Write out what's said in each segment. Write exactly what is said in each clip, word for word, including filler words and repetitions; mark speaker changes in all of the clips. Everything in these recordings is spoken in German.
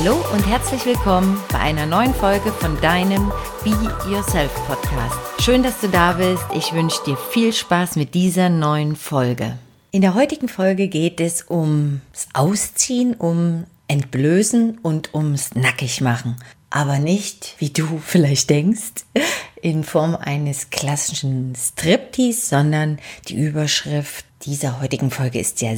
Speaker 1: Hallo und herzlich willkommen bei einer neuen Folge von deinem Be Yourself Podcast. Schön, dass du da bist. Ich wünsche dir viel Spaß mit dieser neuen Folge. In der heutigen Folge geht es ums Ausziehen, um Entblößen und ums Nackigmachen. Aber nicht, wie du vielleicht denkst, in Form eines klassischen Striptease, sondern die Überschrift dieser heutigen Folge ist ja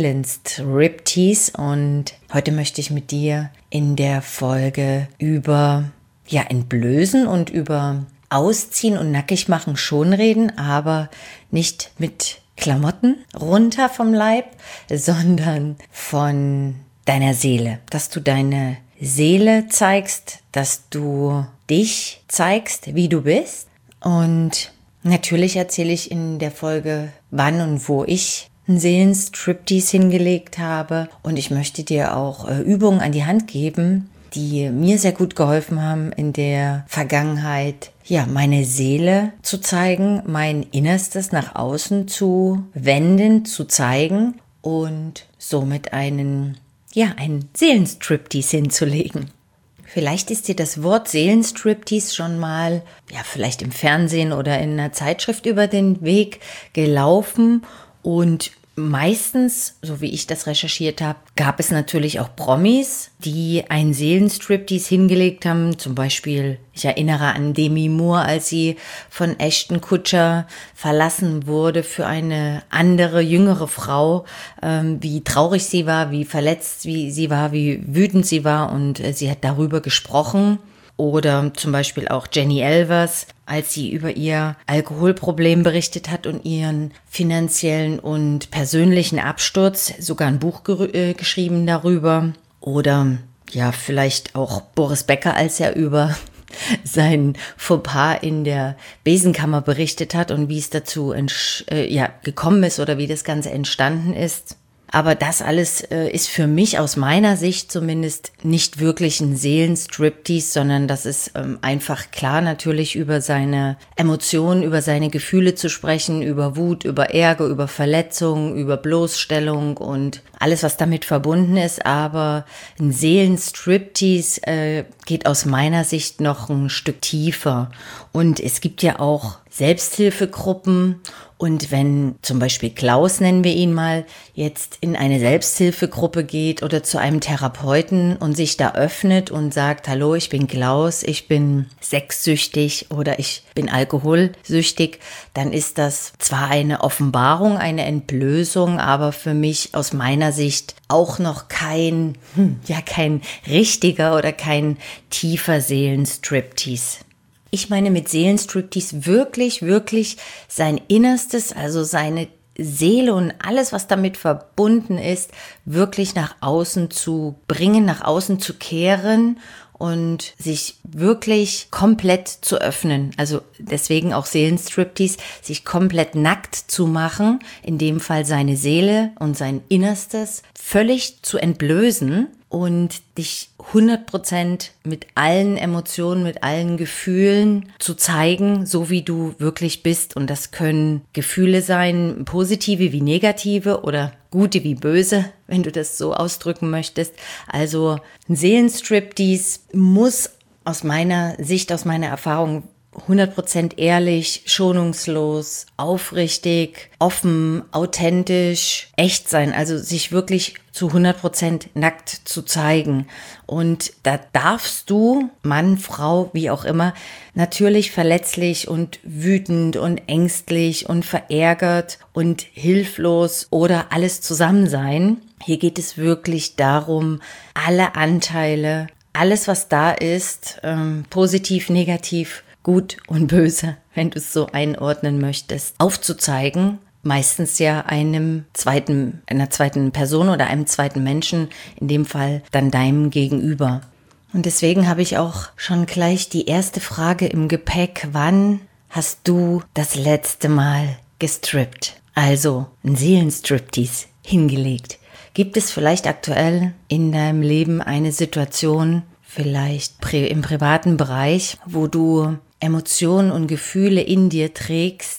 Speaker 1: Seelenstriptease. Und heute möchte ich mit dir in der Folge über ja, Entblößen und über Ausziehen und Nackigmachen schon reden, aber nicht mit Klamotten runter vom Leib, sondern von deiner Seele, dass du deine Seele zeigst, dass du dich zeigst, wie du bist. Und natürlich erzähle ich in der Folge, wann und wo ich einen Seelenstriptease hingelegt habe. Und ich möchte dir auch äh, Übungen an die Hand geben, die mir sehr gut geholfen haben, in der Vergangenheit, ja, meine Seele zu zeigen, mein Innerstes nach außen zu wenden, zu zeigen und somit einen ja, einen Seelenstriptease hinzulegen. Vielleicht ist dir das Wort Seelenstriptease schon mal, ja, vielleicht im Fernsehen oder in einer Zeitschrift über den Weg gelaufen und meistens, so wie ich das recherchiert habe, gab es natürlich auch Promis, die einen Seelenstriptease hingelegt haben. Zum Beispiel, ich erinnere an Demi Moore, als sie von Ashton Kutcher verlassen wurde für eine andere, jüngere Frau, ähm, wie traurig sie war, wie verletzt wie sie war, wie wütend sie war und äh, sie hat darüber gesprochen. Oder zum Beispiel auch Jenny Elvers, als sie über ihr Alkoholproblem berichtet hat und ihren finanziellen und persönlichen Absturz, sogar ein Buch ge- äh, geschrieben darüber. Oder ja, vielleicht auch Boris Becker, als er über sein Fauxpas in der Besenkammer berichtet hat und wie es dazu entsch- äh, ja, gekommen ist oder wie das Ganze entstanden ist. Aber das alles äh, ist für mich aus meiner Sicht zumindest nicht wirklich ein Seelenstriptease, sondern das ist ähm, einfach klar, natürlich über seine Emotionen, über seine Gefühle zu sprechen, über Wut, über Ärger, über Verletzung, über Bloßstellung und alles, was damit verbunden ist. Aber ein Seelenstriptease äh, geht aus meiner Sicht noch ein Stück tiefer. Und es gibt ja auch Selbsthilfegruppen. Und wenn zum Beispiel Klaus, nennen wir ihn mal, jetzt in eine Selbsthilfegruppe geht oder zu einem Therapeuten und sich da öffnet und sagt, hallo, ich bin Klaus, ich bin sexsüchtig oder ich bin alkoholsüchtig, dann ist das zwar eine Offenbarung, eine Entblößung, aber für mich aus meiner Sicht auch noch kein, hm, ja, kein richtiger oder kein tiefer Seelenstriptease. Ich meine mit Seelenstriptease wirklich, wirklich sein Innerstes, also seine Seele und alles, was damit verbunden ist, wirklich nach außen zu bringen, nach außen zu kehren und sich wirklich komplett zu öffnen. Also deswegen auch Seelenstriptease, sich komplett nackt zu machen, in dem Fall seine Seele und sein Innerstes völlig zu entblößen und dich hundert Prozent mit allen Emotionen, mit allen Gefühlen zu zeigen, so wie du wirklich bist. Und das können Gefühle sein, positive wie negative oder gute wie böse, wenn du das so ausdrücken möchtest. Also ein Seelenstriptease muss aus meiner Sicht, aus meiner Erfahrung hundert Prozent ehrlich, schonungslos, aufrichtig, offen, authentisch, echt sein, also sich wirklich zu hundert Prozent nackt zu zeigen. Und da darfst du, Mann, Frau, wie auch immer, natürlich verletzlich und wütend und ängstlich und verärgert und hilflos oder alles zusammen sein. Hier geht es wirklich darum, alle Anteile, alles, was da ist, ähm, positiv, negativ, gut und böse, wenn du es so einordnen möchtest, aufzuzeigen, meistens ja einem zweiten, einer zweiten Person oder einem zweiten Menschen, in dem Fall dann deinem Gegenüber. Und deswegen habe ich auch schon gleich die erste Frage im Gepäck: Wann hast du das letzte Mal gestrippt? Also ein Seelenstriptease hingelegt. Gibt es vielleicht aktuell in deinem Leben eine Situation, vielleicht im privaten Bereich, wo du Emotionen und Gefühle in dir trägst,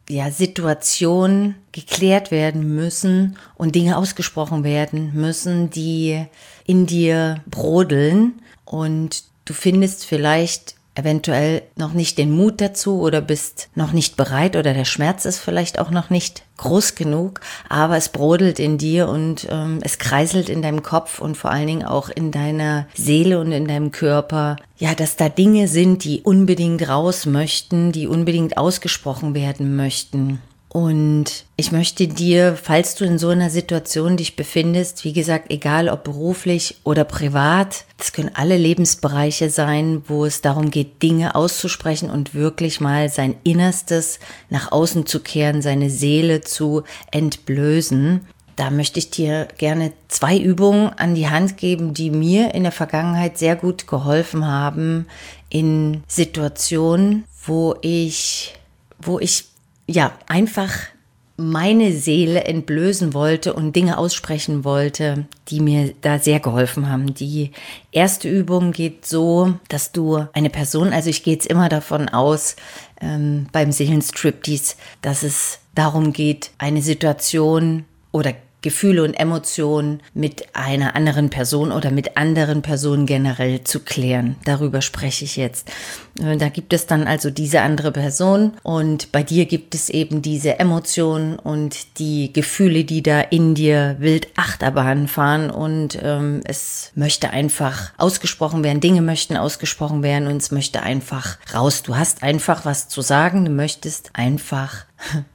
Speaker 1: ja, Situationen geklärt werden müssen und Dinge ausgesprochen werden müssen, die in dir brodeln und du findest vielleicht eventuell noch nicht den Mut dazu oder bist noch nicht bereit oder der Schmerz ist vielleicht auch noch nicht groß genug, aber es brodelt in dir und ähm, es kreiselt in deinem Kopf und vor allen Dingen auch in deiner Seele und in deinem Körper, ja, dass da Dinge sind, die unbedingt raus möchten, die unbedingt ausgesprochen werden möchten. Und ich möchte dir, falls du in so einer Situation dich befindest, wie gesagt, egal ob beruflich oder privat, das können alle Lebensbereiche sein, wo es darum geht, Dinge auszusprechen und wirklich mal sein Innerstes nach außen zu kehren, seine Seele zu entblößen. Da möchte ich dir gerne zwei Übungen an die Hand geben, die mir in der Vergangenheit sehr gut geholfen haben in Situationen, wo ich, wo ich ja, einfach meine Seele entblößen wollte und Dinge aussprechen wollte, die mir da sehr geholfen haben. Die erste Übung geht so, dass du eine Person, also ich gehe jetzt immer davon aus, ähm, beim Seelenstriptease, dass es darum geht, eine Situation oder Gefühle und Emotionen mit einer anderen Person oder mit anderen Personen generell zu klären. Darüber spreche ich jetzt. Da gibt es dann also diese andere Person und bei dir gibt es eben diese Emotionen und die Gefühle, die da in dir wild Achterbahn fahren und ähm, es möchte einfach ausgesprochen werden, Dinge möchten ausgesprochen werden und es möchte einfach raus. Du hast einfach was zu sagen, du möchtest einfach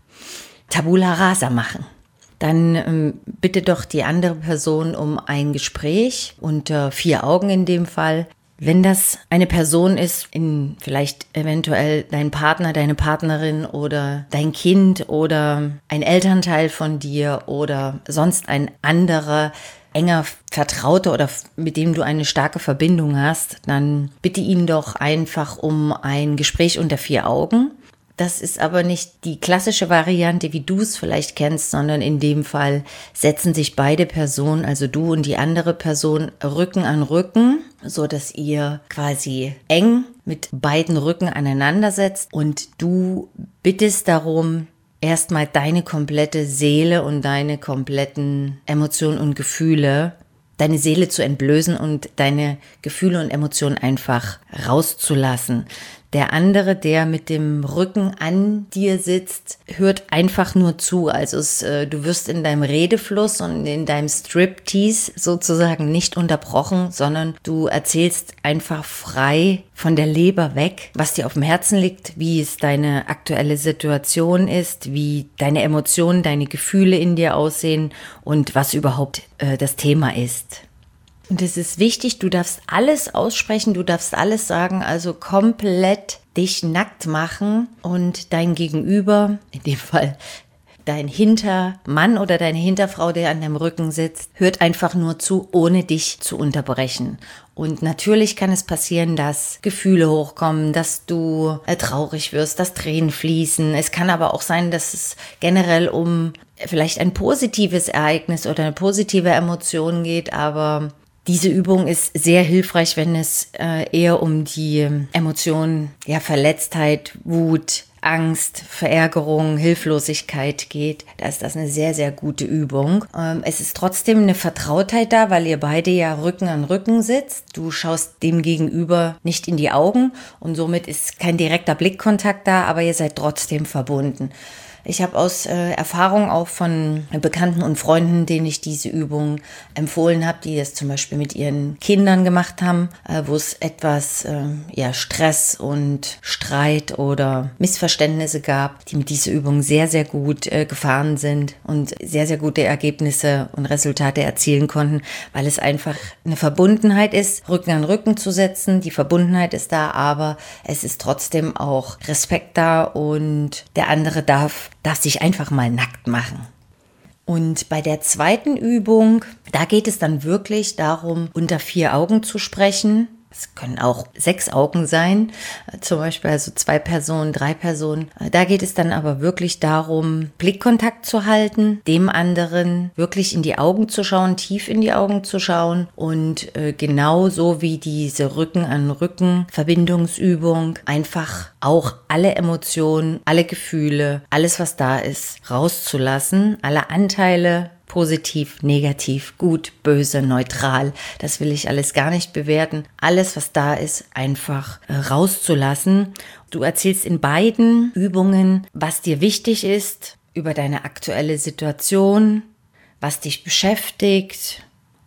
Speaker 1: Tabula rasa machen. Dann ähm, bitte doch die andere Person um ein Gespräch unter vier Augen in dem Fall. Wenn das eine Person ist, in vielleicht eventuell dein Partner, deine Partnerin oder dein Kind oder ein Elternteil von dir oder sonst ein anderer enger Vertrauter oder mit dem du eine starke Verbindung hast, dann bitte ihn doch einfach um ein Gespräch unter vier Augen. Das ist aber nicht die klassische Variante, wie du es vielleicht kennst, sondern in dem Fall setzen sich beide Personen, also du und die andere Person, Rücken an Rücken, so dass ihr quasi eng mit beiden Rücken aneinander setzt und du bittest darum, erstmal deine komplette Seele und deine kompletten Emotionen und Gefühle, deine Seele zu entblößen und deine Gefühle und Emotionen einfach rauszulassen. Der andere, der mit dem Rücken an dir sitzt, hört einfach nur zu. Also es, äh, du wirst in deinem Redefluss und in deinem Striptease sozusagen nicht unterbrochen, sondern du erzählst einfach frei von der Leber weg, was dir auf dem Herzen liegt, wie es deine aktuelle Situation ist, wie deine Emotionen, deine Gefühle in dir aussehen und was überhaupt äh, das Thema ist. Und es ist wichtig, du darfst alles aussprechen, du darfst alles sagen, also komplett dich nackt machen und dein Gegenüber, in dem Fall dein Hintermann oder deine Hinterfrau, der an deinem Rücken sitzt, hört einfach nur zu, ohne dich zu unterbrechen. Und natürlich kann es passieren, dass Gefühle hochkommen, dass du äh, traurig wirst, dass Tränen fließen. Es kann aber auch sein, dass es generell um vielleicht ein positives Ereignis oder eine positive Emotion geht, aber diese Übung ist sehr hilfreich, wenn es äh, eher um die Emotionen, ja, Verletztheit, Wut, Angst, Verärgerung, Hilflosigkeit geht. Da ist das eine sehr, sehr gute Übung. Ähm, es ist trotzdem eine Vertrautheit da, weil ihr beide ja Rücken an Rücken sitzt. Du schaust dem Gegenüber nicht in die Augen und somit ist kein direkter Blickkontakt da, aber ihr seid trotzdem verbunden. Ich habe aus äh, Erfahrung auch von Bekannten und Freunden, denen ich diese Übung empfohlen habe, die das zum Beispiel mit ihren Kindern gemacht haben, äh, wo es etwas äh, ja, Stress und Streit oder Missverständnisse gab, die mit dieser Übung sehr, sehr gut äh, gefahren sind und sehr, sehr gute Ergebnisse und Resultate erzielen konnten, weil es einfach eine Verbundenheit ist, Rücken an Rücken zu setzen. Die Verbundenheit ist da, aber es ist trotzdem auch Respekt da und der andere darf darf sich einfach mal nackt machen. Und bei der zweiten Übung, da geht es dann wirklich darum, unter vier Augen zu sprechen. Es können auch sechs Augen sein, zum Beispiel also zwei Personen, drei Personen. Da geht es dann aber wirklich darum, Blickkontakt zu halten, dem anderen wirklich in die Augen zu schauen, tief in die Augen zu schauen und äh, genauso wie diese Rücken an Rücken Verbindungsübung einfach auch alle Emotionen, alle Gefühle, alles was da ist, rauszulassen, alle Anteile, positiv, negativ, gut, böse, neutral. Das will ich alles gar nicht bewerten. Alles, was da ist, einfach äh, rauszulassen. Du erzählst in beiden Übungen, was dir wichtig ist, über deine aktuelle Situation, was dich beschäftigt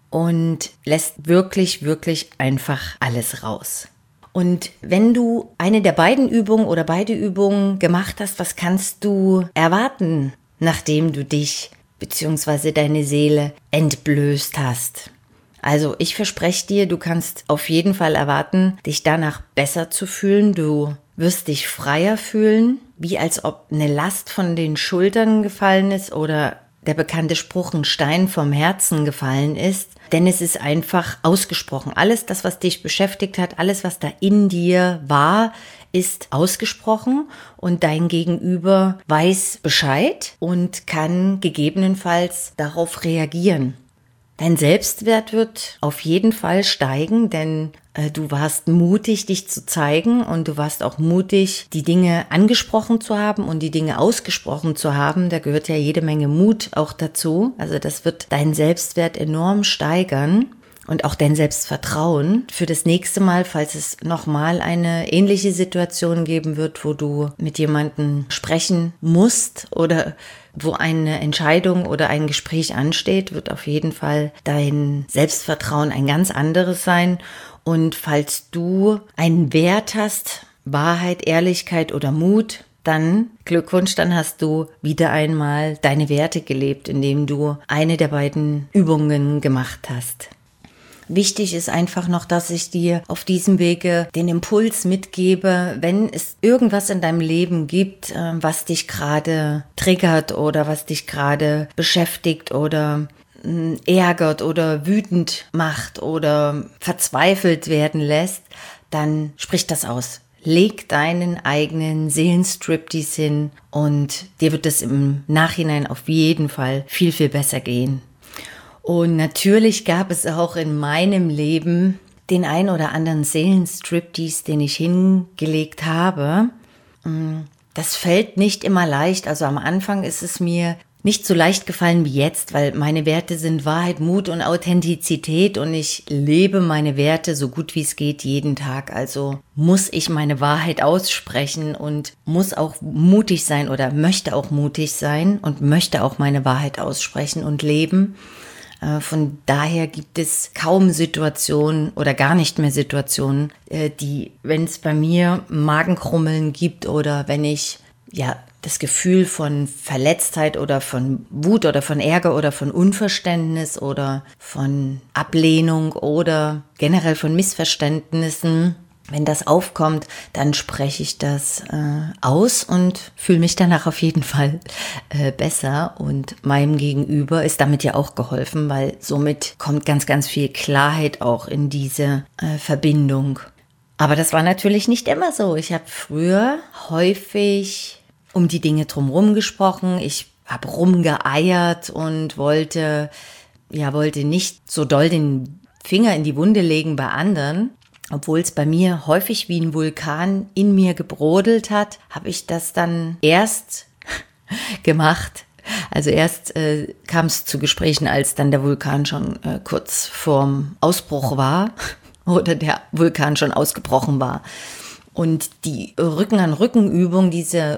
Speaker 1: und lässt wirklich, wirklich einfach alles raus. Und wenn du eine der beiden Übungen oder beide Übungen gemacht hast, was kannst du erwarten, nachdem du dich beziehungsweise deine Seele entblößt hast? Also ich verspreche dir, du kannst auf jeden Fall erwarten, dich danach besser zu fühlen. Du wirst dich freier fühlen, wie als ob eine Last von den Schultern gefallen ist oder der bekannte Spruch, ein Stein vom Herzen gefallen ist. Denn es ist einfach ausgesprochen. Alles das, was dich beschäftigt hat, alles, was da in dir war, ist ausgesprochen und dein Gegenüber weiß Bescheid und kann gegebenenfalls darauf reagieren. Dein Selbstwert wird auf jeden Fall steigen, denn äh, du warst mutig, dich zu zeigen und du warst auch mutig, die Dinge angesprochen zu haben und die Dinge ausgesprochen zu haben. Da gehört ja jede Menge Mut auch dazu. Also das wird deinen Selbstwert enorm steigern. Und auch dein Selbstvertrauen für das nächste Mal, falls es nochmal eine ähnliche Situation geben wird, wo du mit jemandem sprechen musst oder wo eine Entscheidung oder ein Gespräch ansteht, wird auf jeden Fall dein Selbstvertrauen ein ganz anderes sein. Und falls du einen Wert hast, Wahrheit, Ehrlichkeit oder Mut, dann Glückwunsch, dann hast du wieder einmal deine Werte gelebt, indem du eine der beiden Übungen gemacht hast. Wichtig ist einfach noch, dass ich dir auf diesem Wege den Impuls mitgebe, wenn es irgendwas in deinem Leben gibt, was dich gerade triggert oder was dich gerade beschäftigt oder ärgert oder wütend macht oder verzweifelt werden lässt, dann sprich das aus. Leg deinen eigenen Seelenstriptease hin und dir wird es im Nachhinein auf jeden Fall viel, viel besser gehen. Und natürlich gab es auch in meinem Leben den ein oder anderen Seelenstriptease, den ich hingelegt habe. Das fällt nicht immer leicht. Also am Anfang ist es mir nicht so leicht gefallen wie jetzt, weil meine Werte sind Wahrheit, Mut und Authentizität und ich lebe meine Werte so gut wie es geht jeden Tag. Also muss ich meine Wahrheit aussprechen und muss auch mutig sein oder möchte auch mutig sein und möchte auch meine Wahrheit aussprechen und leben. Von daher gibt es kaum Situationen oder gar nicht mehr Situationen, die, wenn es bei mir Magenkrummeln gibt oder wenn ich ja das Gefühl von Verletztheit oder von Wut oder von Ärger oder von Unverständnis oder von Ablehnung oder generell von Missverständnissen, wenn das aufkommt, dann spreche ich das äh, aus und fühle mich danach auf jeden Fall äh, besser. Und meinem Gegenüber ist damit ja auch geholfen, weil somit kommt ganz, ganz viel Klarheit auch in diese äh, Verbindung. Aber das war natürlich nicht immer so. Ich habe früher häufig um die Dinge drumherum gesprochen. Ich habe rumgeeiert und wollte, ja, wollte nicht so doll den Finger in die Wunde legen bei anderen. Obwohl es bei mir häufig wie ein Vulkan in mir gebrodelt hat, habe ich das dann erst gemacht. Also erst äh, kam es zu Gesprächen, als dann der Vulkan schon äh, kurz vorm Ausbruch war oder der Vulkan schon ausgebrochen war. Und die Rücken-an-Rücken-Übung, diese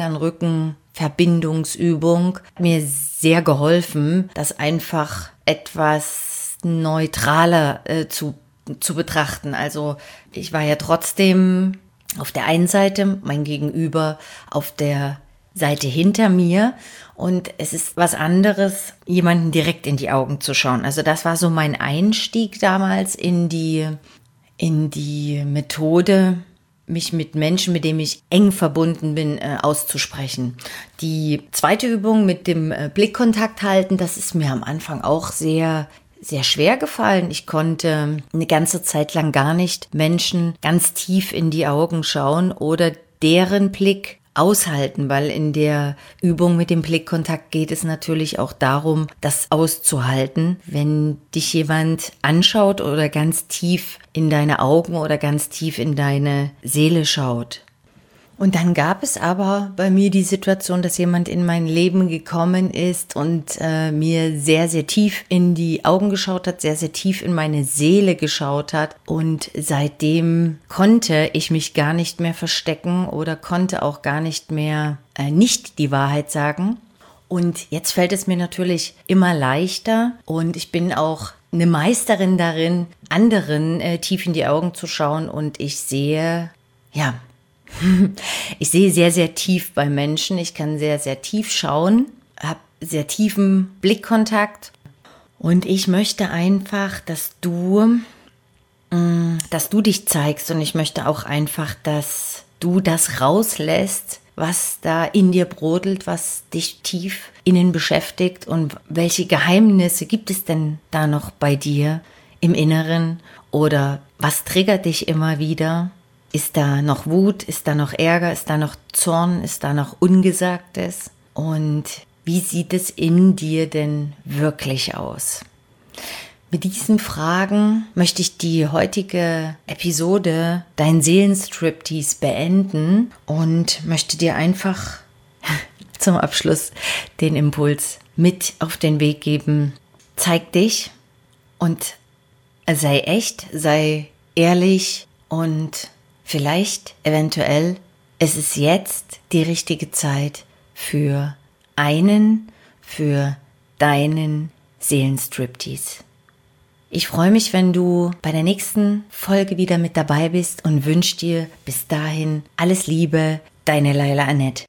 Speaker 1: Rücken-an-Rücken-Verbindungsübung hat mir sehr geholfen, das einfach etwas neutraler äh, zu zu betrachten. Also ich war ja trotzdem auf der einen Seite, mein Gegenüber auf der Seite hinter mir und es ist was anderes, jemanden direkt in die Augen zu schauen. Also das war so mein Einstieg damals in die, in die Methode, mich mit Menschen, mit denen ich eng verbunden bin, äh, auszusprechen. Die zweite Übung mit dem äh, Blickkontakt halten, das ist mir am Anfang auch sehr sehr schwer gefallen. Ich konnte eine ganze Zeit lang gar nicht Menschen ganz tief in die Augen schauen oder deren Blick aushalten, weil in der Übung mit dem Blickkontakt geht es natürlich auch darum, das auszuhalten, wenn dich jemand anschaut oder ganz tief in deine Augen oder ganz tief in deine Seele schaut. Und dann gab es aber bei mir die Situation, dass jemand in mein Leben gekommen ist und äh, mir sehr, sehr tief in die Augen geschaut hat, sehr, sehr tief in meine Seele geschaut hat. Und seitdem konnte ich mich gar nicht mehr verstecken oder konnte auch gar nicht mehr äh, nicht die Wahrheit sagen. Und jetzt fällt es mir natürlich immer leichter und ich bin auch eine Meisterin darin, anderen äh, tief in die Augen zu schauen und ich sehe, ja, Ich sehe sehr, sehr tief bei Menschen. Ich kann sehr, sehr tief schauen, habe sehr tiefen Blickkontakt. Und ich möchte einfach, dass du, dass du dich zeigst. Und ich möchte auch einfach, dass du das rauslässt, was da in dir brodelt, was dich tief innen beschäftigt. Und welche Geheimnisse gibt es denn da noch bei dir im Inneren? Oder was triggert dich immer wieder? Ist da noch Wut? Ist da noch Ärger? Ist da noch Zorn? Ist da noch Ungesagtes? Und wie sieht es in dir denn wirklich aus? Mit diesen Fragen möchte ich die heutige Episode Dein Seelenstriptease beenden und möchte dir einfach zum Abschluss den Impuls mit auf den Weg geben. Zeig dich und sei echt, sei ehrlich und vielleicht, eventuell, es ist jetzt die richtige Zeit für einen, für deinen Seelenstriptease. Ich freue mich, wenn du bei der nächsten Folge wieder mit dabei bist und wünsche dir bis dahin alles Liebe, deine Laila Annette.